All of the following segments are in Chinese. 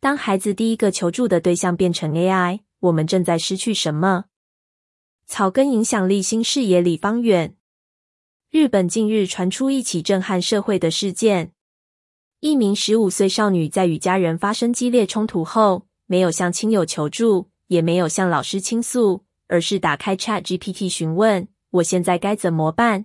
当孩子第一个求助的对象变成 AI， 我们正在失去什么？草根影响力新视野里方远。日本近日传出一起震撼社会的事件。一名15岁少女在与家人发生激烈冲突后，没有向亲友求助，也没有向老师倾诉，而是打开 ChatGPT 询问我现在该怎么办。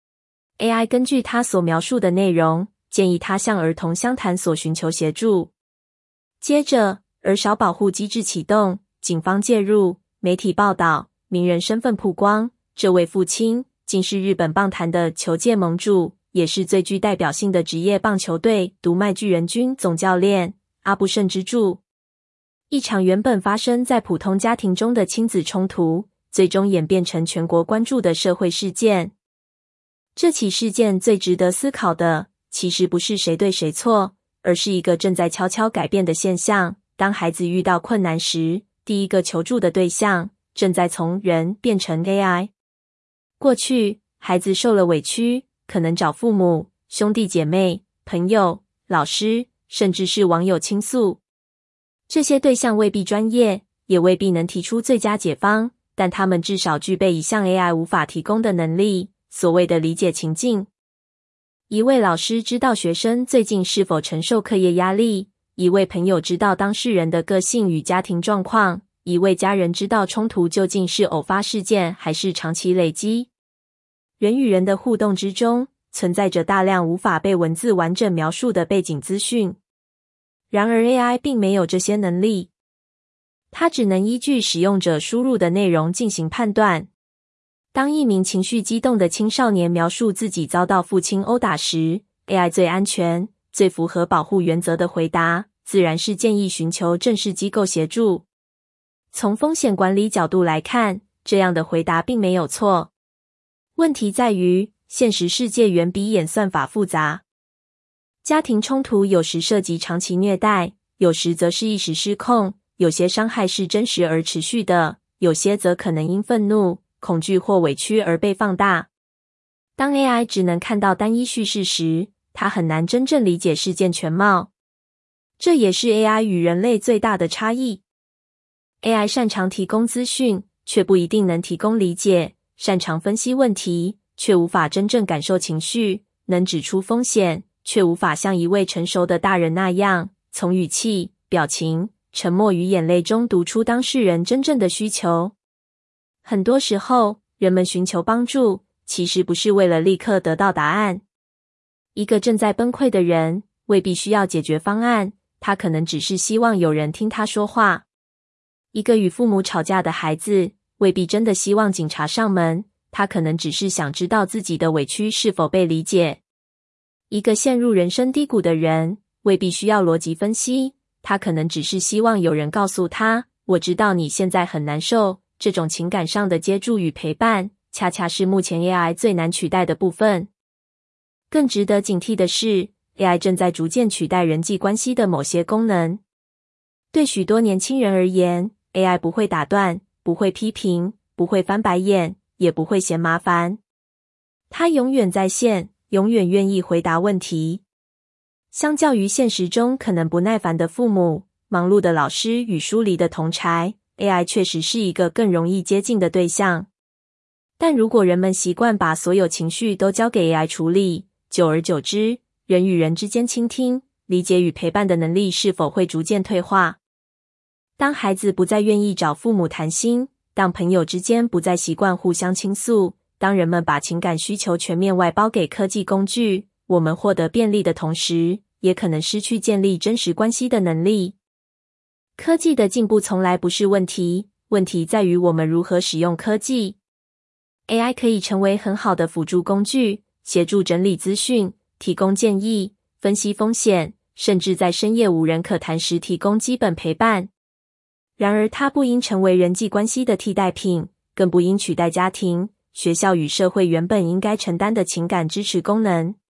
AI 根据她所描述的内容，建议她向儿童相谈所寻求协助。接着，儿少保护机制启动，警方介入，媒体报道，名人身份曝光。这位父亲竟是日本棒坛的球界盟主，也是最具代表性的职业棒球队读卖巨人军总教练阿部慎之助。一场原本发生在普通家庭中的亲子冲突，最终演变成全国关注的社会事件。这起事件最值得思考的，其实不是谁对谁错，而是一个正在悄悄改变的现象。当孩子遇到困难时，第一个求助的对象正在从人变成 AI。 过去，孩子受了委屈，可能找父母、兄弟姐妹、朋友、老师，甚至是网友倾诉。这些对象未必专业，也未必能提出最佳解方，但他们至少具备一项 AI 无法提供的能力，所谓的理解情境。一位老师知道学生最近是否承受课业压力，一位朋友知道当事人的个性与家庭状况，一位家人知道冲突究竟是偶发事件还是长期累积。人与人的互动之中，存在着大量无法被文字完整描述的背景资讯。然而 AI 并没有这些能力，它只能依据使用者输入的内容进行判断。当一名情绪激动的青少年描述自己遭到父亲殴打时， AI 最安全、最符合保护原则的回答，自然是建议寻求正式机构协助。从风险管理角度来看，这样的回答并没有错。问题在于，现实世界远比演算法复杂。家庭冲突有时涉及长期虐待，有时则是一时失控，有些伤害是真实而持续的，有些则可能因愤怒、恐惧或委屈而被放大。当 AI 只能看到单一叙事时，它很难真正理解事件全貌。这也是 AI 与人类最大的差异。AI 擅长提供资讯，却不一定能提供理解；擅长分析问题，却无法真正感受情绪；能指出风险，却无法像一位成熟的大人那样，从语气、表情、沉默与眼泪中读出当事人真正的需求。很多时候，人们寻求帮助，其实不是为了立刻得到答案。一个正在崩溃的人，未必需要解决方案，他可能只是希望有人听他说话。一个与父母吵架的孩子，未必真的希望警察上门，他可能只是想知道自己的委屈是否被理解。一个陷入人生低谷的人，未必需要逻辑分析，他可能只是希望有人告诉他，我知道你现在很难受。这种情感上的接住与陪伴，恰恰是目前 AI 最难取代的部分。更值得警惕的是， AI 正在逐渐取代人际关系的某些功能。对许多年轻人而言， AI 不会打断，不会批评，不会翻白眼，也不会嫌麻烦。它永远在线，永远愿意回答问题。相较于现实中可能不耐烦的父母、忙碌的老师与疏离的同侪， AI 确实是一个更容易接近的对象。但如果人们习惯把所有情绪都交给 AI 处理，久而久之，人与人之间倾听、理解与陪伴的能力是否会逐渐退化？当孩子不再愿意找父母谈心，当朋友之间不再习惯互相倾诉，当人们把情感需求全面外包给科技工具，我们获得便利的同时，也可能失去建立真实关系的能力。科技的进步从来不是问题，问题在于我们如何使用科技。AI 可以成为很好的辅助工具，协助整理资讯，提供建议，分析风险，甚至在深夜无人可谈时提供基本陪伴。然而，它不应成为人际关系的替代品，更不应取代家庭、学校与社会原本应该承担的情感支持功能。